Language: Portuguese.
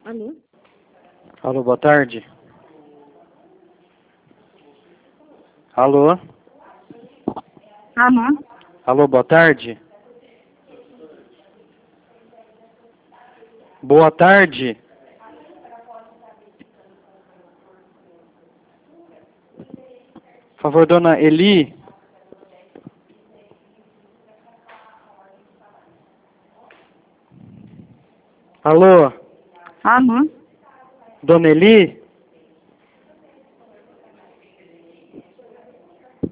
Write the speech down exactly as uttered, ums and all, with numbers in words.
Alô? Alô, boa tarde. Alô? Alô? Alô, boa tarde. Boa tarde. Por favor, dona Eli. Alô? Alô? Dona Eli?